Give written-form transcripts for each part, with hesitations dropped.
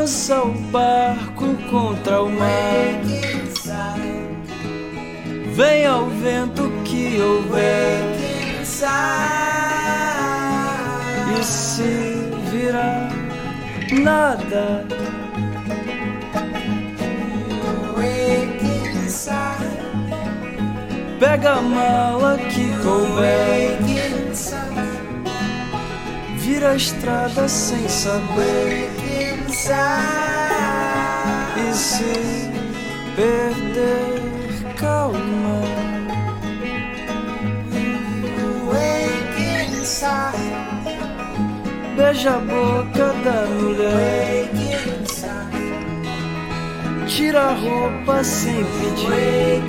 lança o barco contra o mar. Venha o vento que houver, e se virar nada, pega a mala que couber, vira a estrada sem saber, e se perder, calma. Beija a boca da mulher, tira a roupa sem pedir,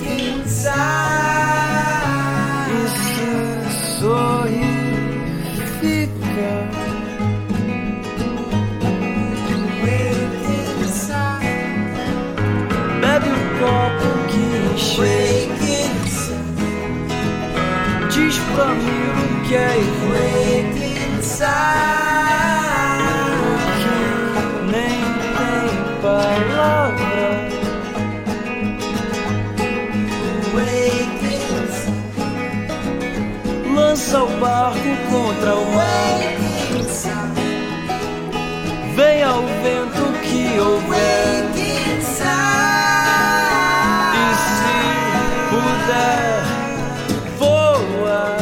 e se sorrir, fica. Bebe o copo que encher, diz pra mim o que é ir, porque nem tem palavra. Lança o barco contra o mar, venha o vento que houver, e se puder, voa.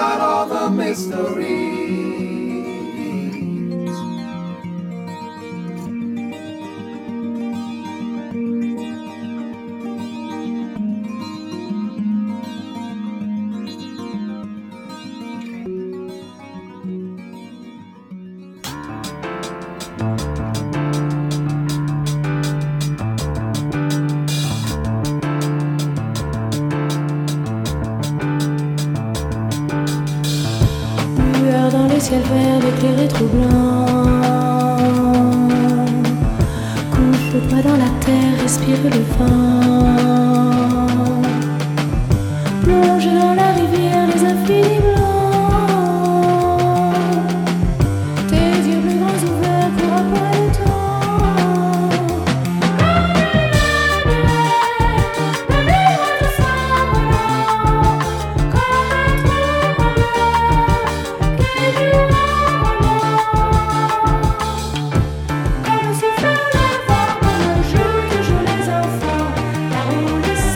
about all the mysteries. Dans le ciel vert éclairé trop blanc, couche-toi dans la terre, respire le vent, plonge dans la rivière les infinis blancs, tes yeux plus grands ouverts courent après le temps. Comme le souffle le vent, comme le jeu que jouent les enfants, la roue, le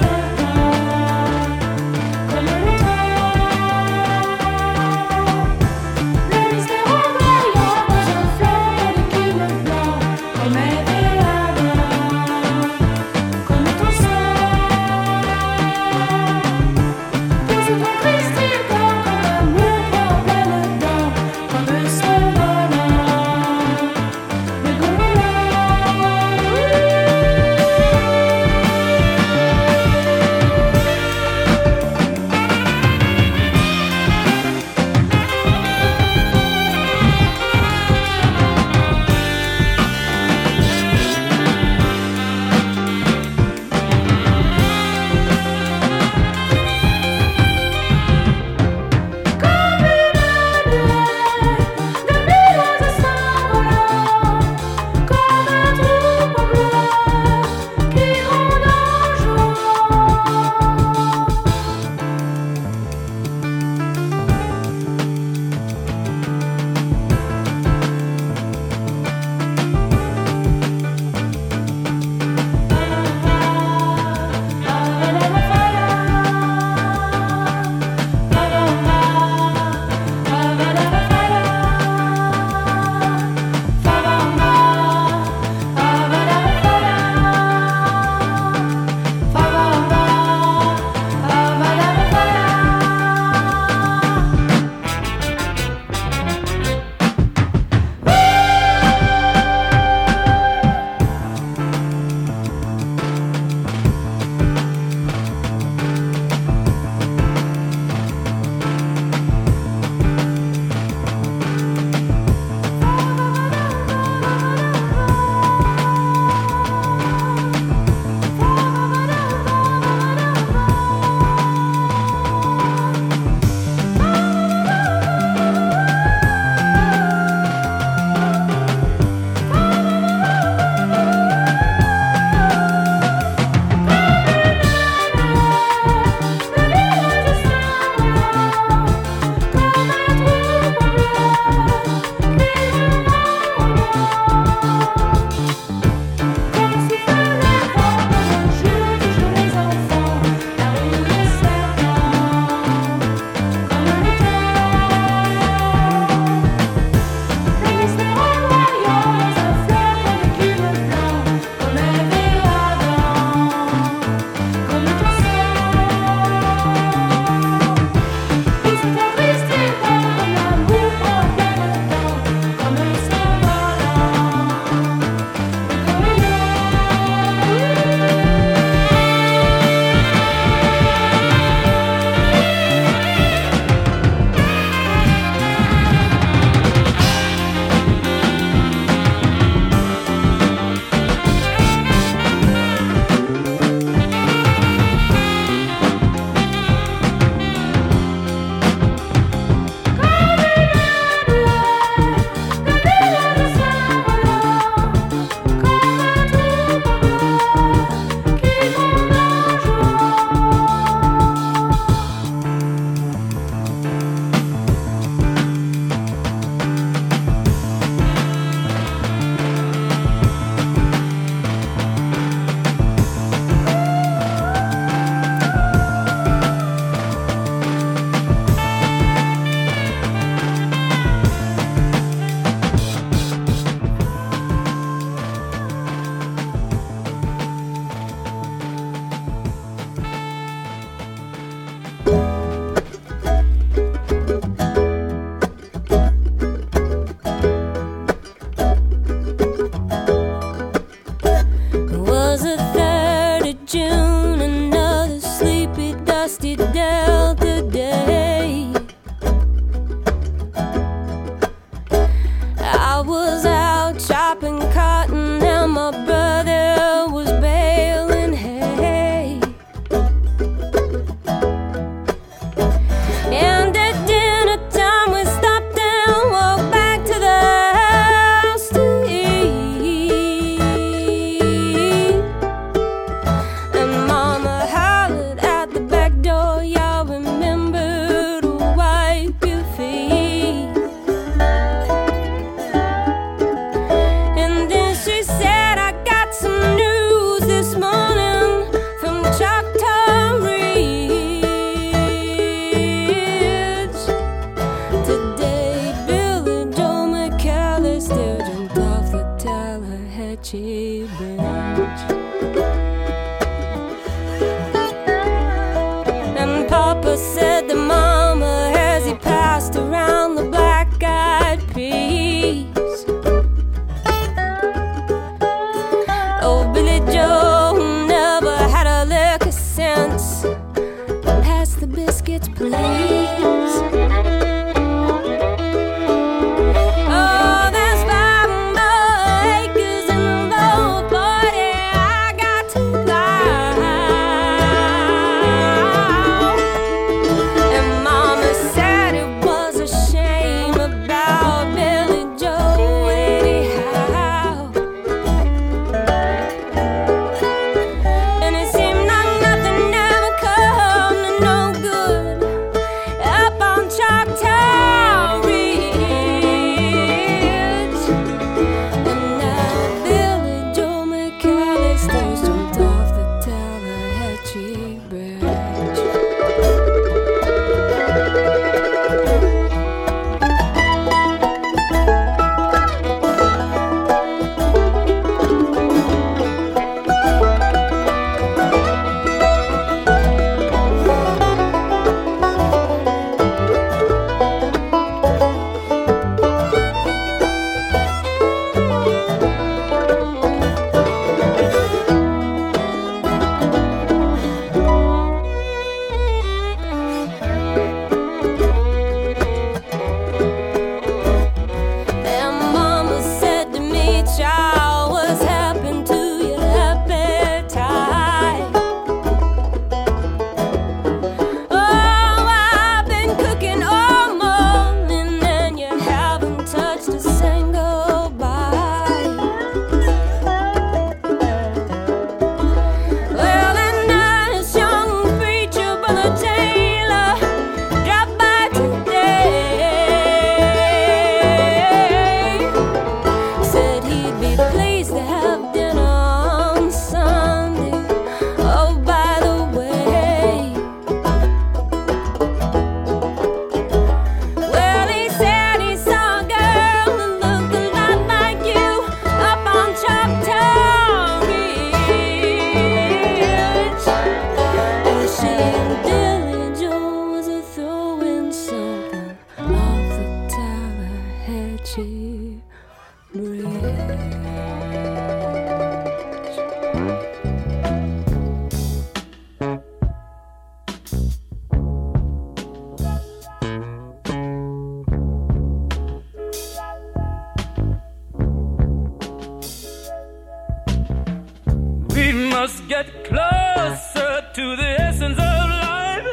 must get closer to the essence of life,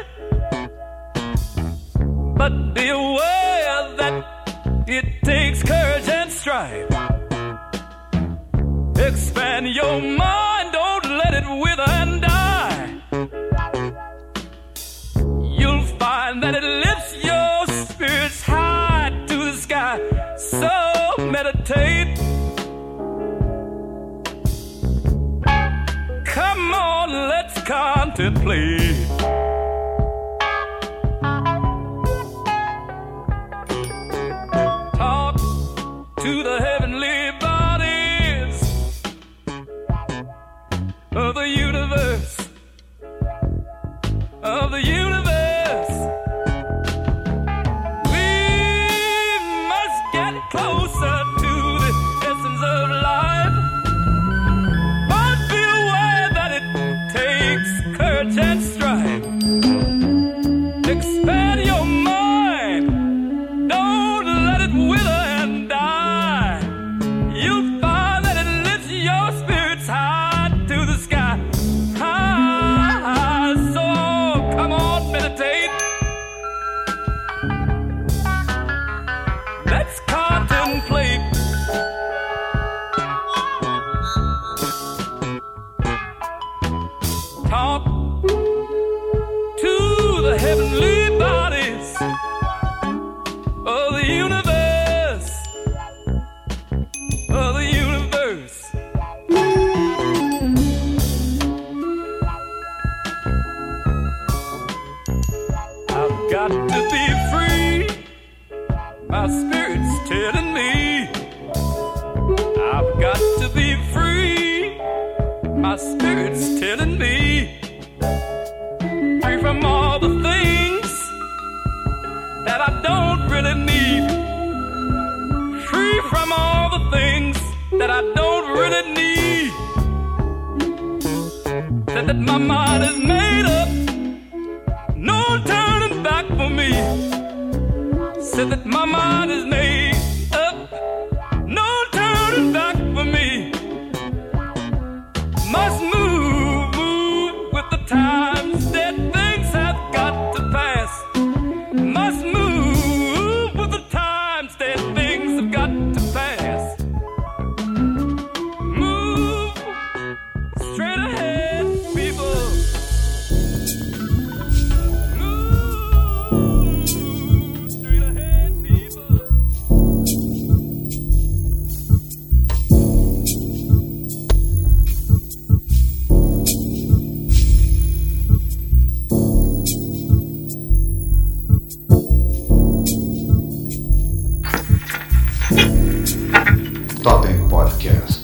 but be aware that it takes courage and strife. Expand your mind, don't let it wither and die. You'll find that it lifts your spirits high to the sky. So meditate. Come on, let's contemplate. Talk to the heavenly bodies of the universe, of the universe. We must get closer to the essence of life, but be aware that it takes courage and strife. Expand your mind, don't let it wither and die. You'll find that it lifts your spirits high to the sky. So come on, meditate. Let's contemplate. Talk to the heavenly bodies of the universe, of the universe. I've got to be free, my spirit's telling me. I've got to be free, my spirit's telling me. Free from all the things that I don't really need. Free from all the things that I don't really need. Said that my mind is made up, no turning back for me. Said that my mind is made up, no turning back for me. Must move with the times, that things have got to pass. Must move with the times, that things have got to pass. Move straight ahead, people. Move straight ahead, people. Totem Podcast.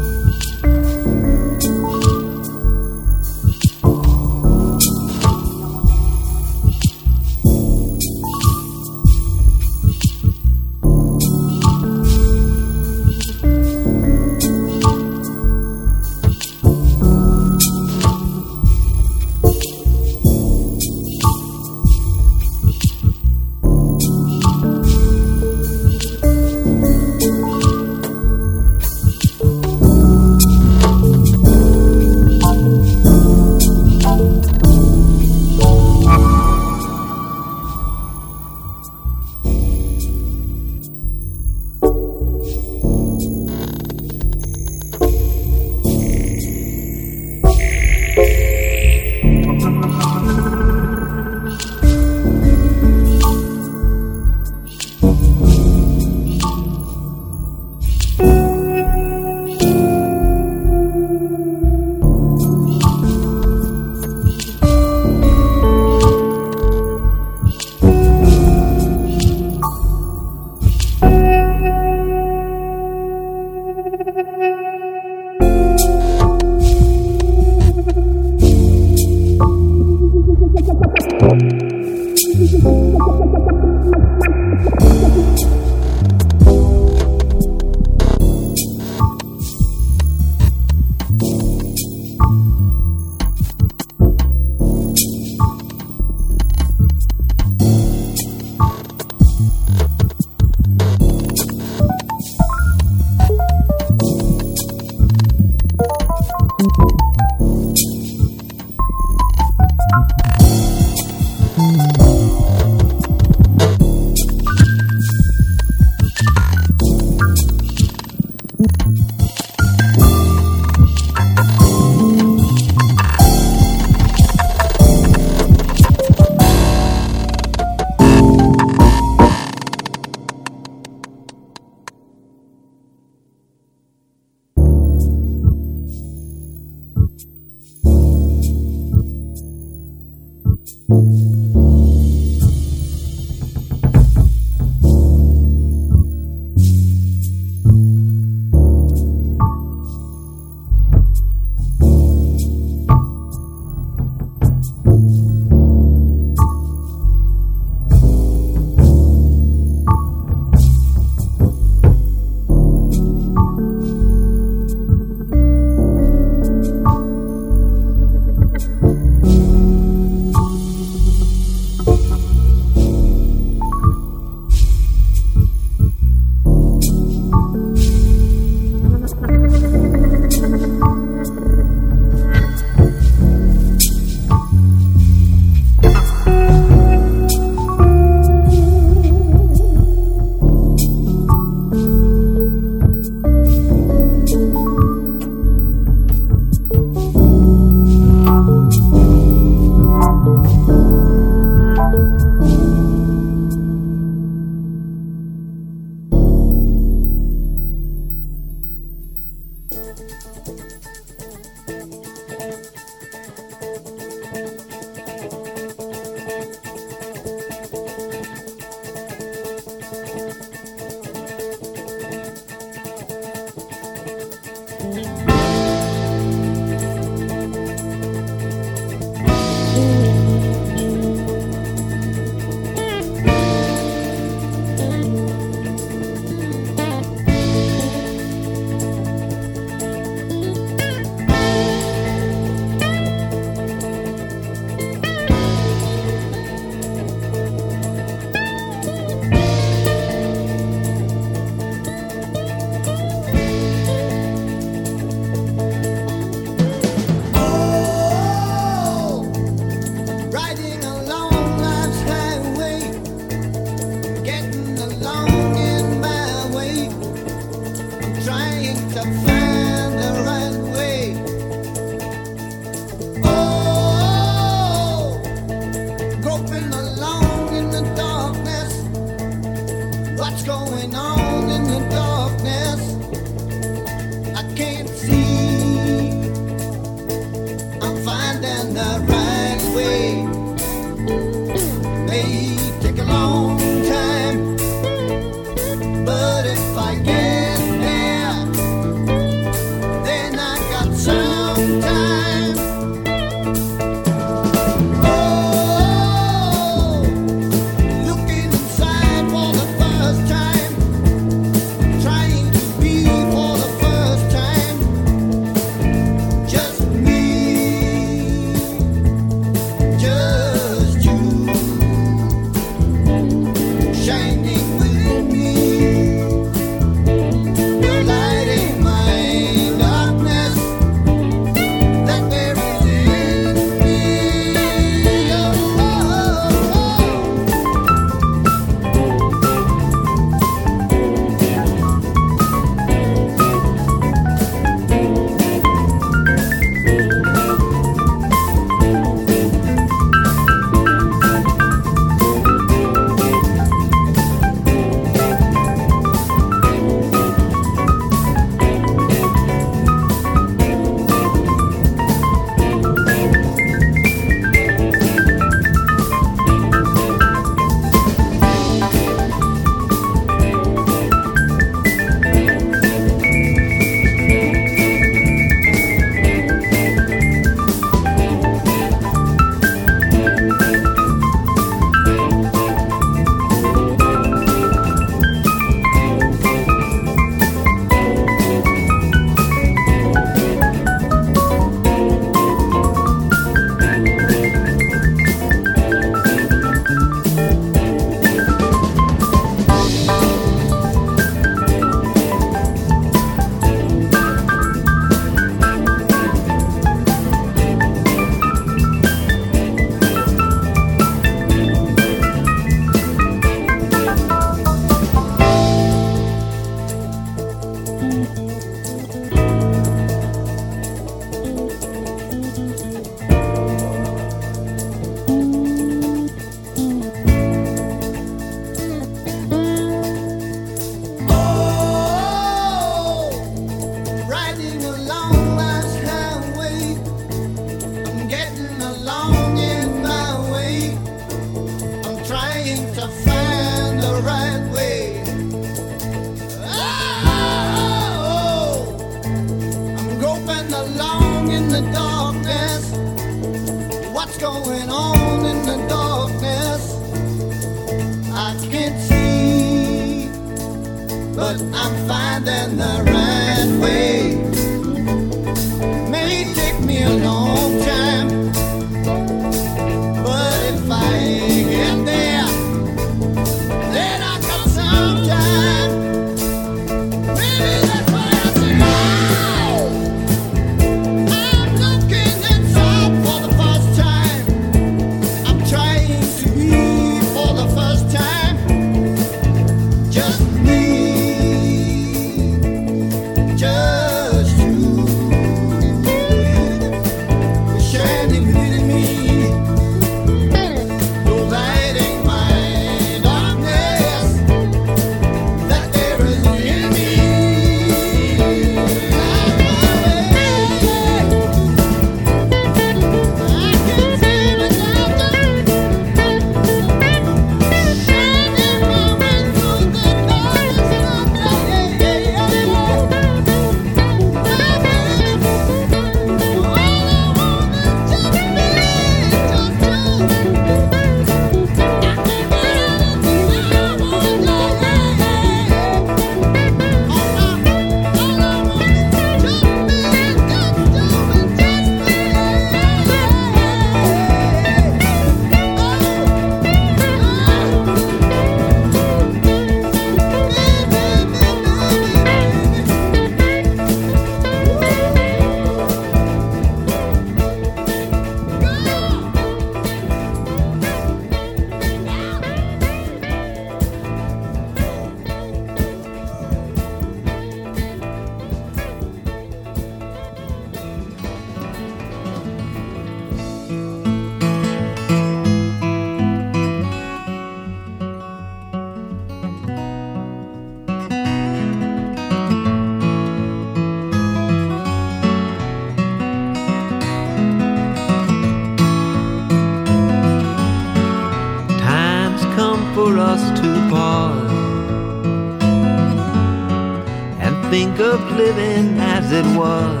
think of living as it was.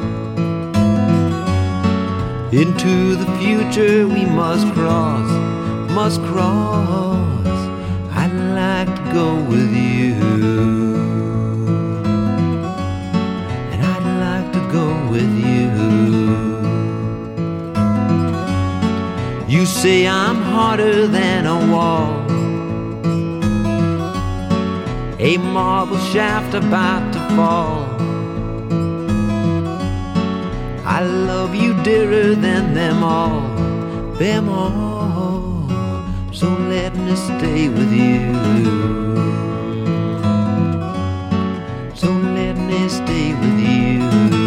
Into the future we must cross, must cross. I'd like to go with you, and I'd like to go with you. You say I'm harder than a wall, a marble shaft about to fall. I love you dearer than them all, them all. So let me stay with you, so let me stay with you.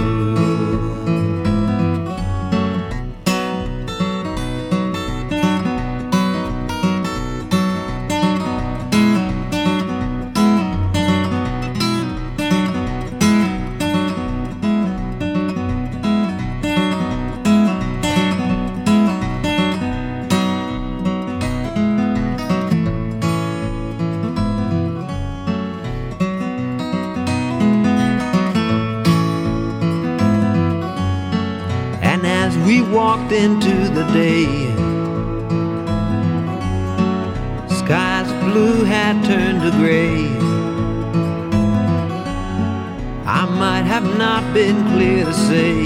We walked into the day, skies blue had turned to gray. I might have not been clear to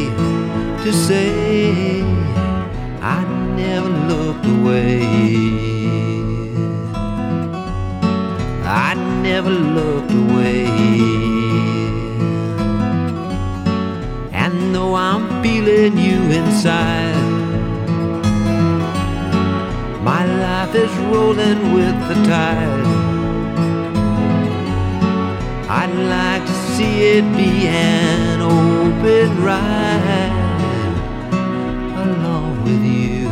say I never looked away. I never looked away. And though I'm feeling you inside, my life is rolling with the tide. I'd like to see it be an open ride along with you,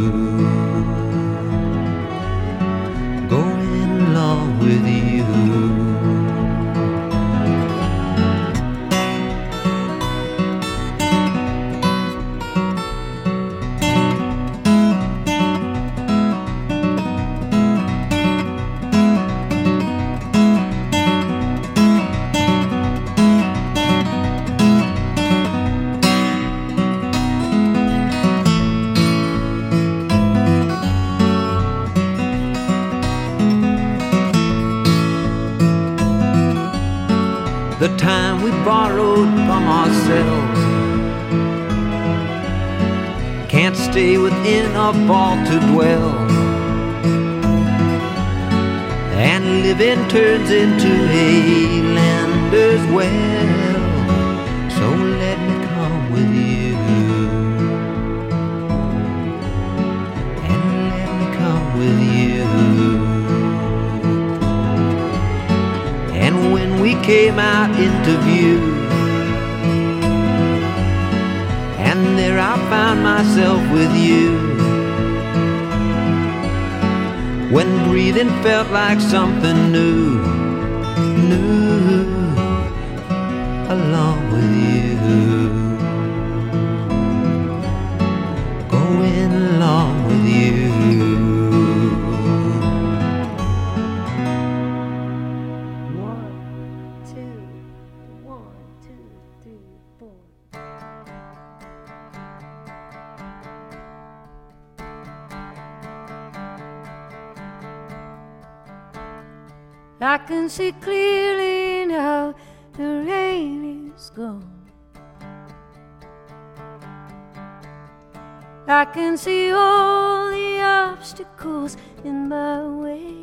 going along with you. The time we borrowed from ourselves can't stay within a vault to dwell, and living turns into a lander's well. So let me come with you, and let me come with you. And when we came out into view, and there I found myself with you, when breathing felt like something new, new, along with you, going along with you. I can see clearly now the rain is gone. I can see all the obstacles in my way.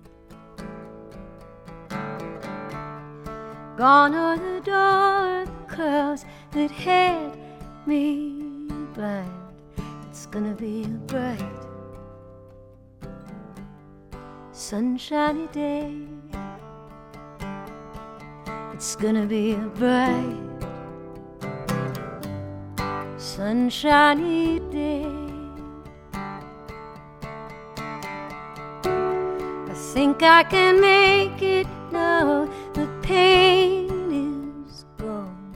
Gone are the dark clouds that had me blind. It's gonna be a bright, sunshiny day. It's gonna be a bright, sunshiny day. I think I can make it now. The pain is gone.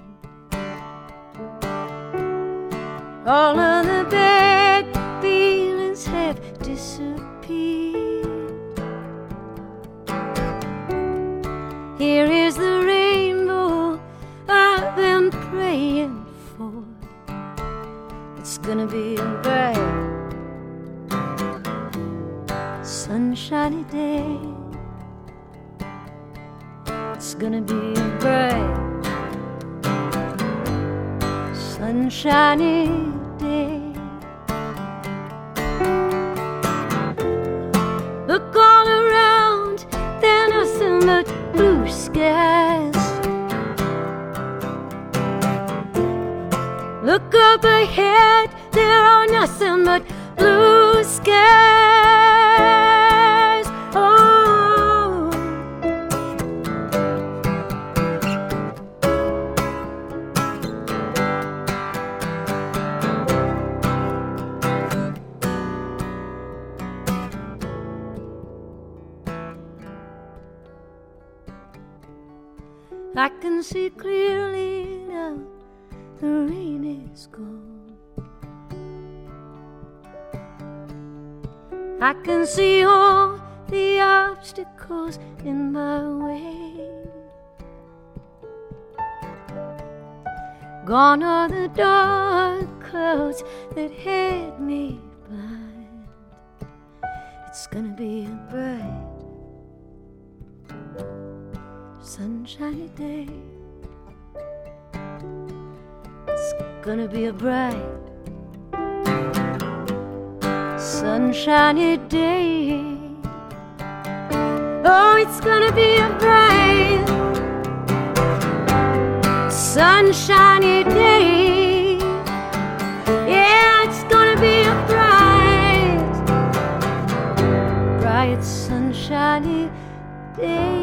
All of the bad feelings have disappeared. Here is the rainbow It's gonna be a bright, sunshiny day. Look all around, there are nothing but blue skies. Look up ahead, there are nothing but blue skies. Oh, I can see clearly now, the rain is gone. I can see all the obstacles in my way. Gone are the dark clouds that had me blind. It's gonna be a bright, sunshiny day. It's gonna be a bright, sunshiny day. Oh, it's gonna be a bright, sunshiny day. Yeah, it's gonna be a bright, bright, sunshiny day.